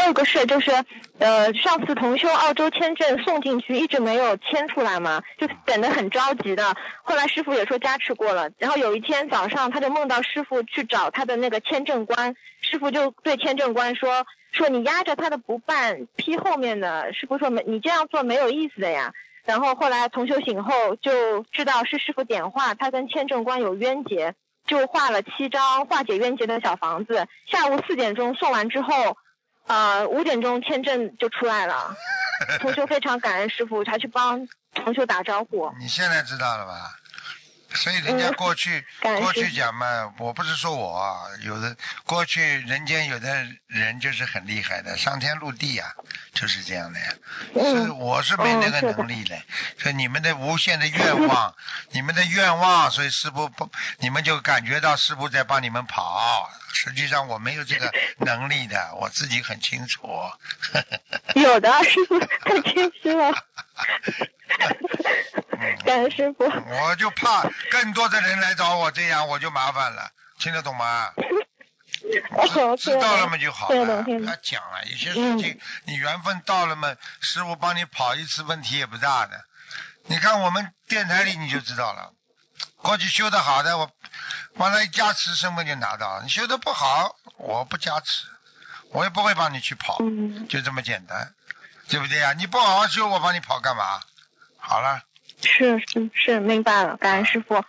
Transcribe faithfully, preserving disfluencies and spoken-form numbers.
有个事就是，呃，上次同修澳洲签证送进去，一直没有签出来嘛，就等得很着急的。后来师傅也说加持过了，然后有一天早上他就梦到师傅去找他的那个签证官，师傅就对签证官说说你压着他的不办，批后面的。师傅说没，你这样做没有意思的呀。然后后来同修醒后就知道是师傅点化，他跟签证官有冤结，就画了七张化解冤结的小房子。下午四点钟送完之后，呃，五点钟签证就出来了。同修非常感恩师傅，还去帮同修打招呼。 你现在知道了吧？所以人家过去、 嗯、 过去讲嘛，我不是说我啊，有的过去人间有的人就是很厉害的，上天入地啊，就是这样的呀。 嗯、 是我是没那个能力的，所以你们的无限的愿望，你们的愿望，所以师父不，你们就感觉到师父在帮你们跑。实际上我没有这个能力的，我自己很清楚。 有的，师父太谦虚了。感恩师傅。 我就怕更多的人来找我，这样我就麻烦了，听得懂吗？ 哦、 知, 知道了嘛就好了，不要讲了。有些事情、嗯、你缘分到了嘛，师傅帮你跑一次，问题也不大的。你看我们电台里你就知道了，过去修得好的，我帮他一加持，身份就拿到了。你修得不好，我不加持，我也不会帮你去跑， 嗯、 就这么简单，对不对呀？你不好好修，我帮你跑干嘛？好了。 是是是，明白了，感恩师傅。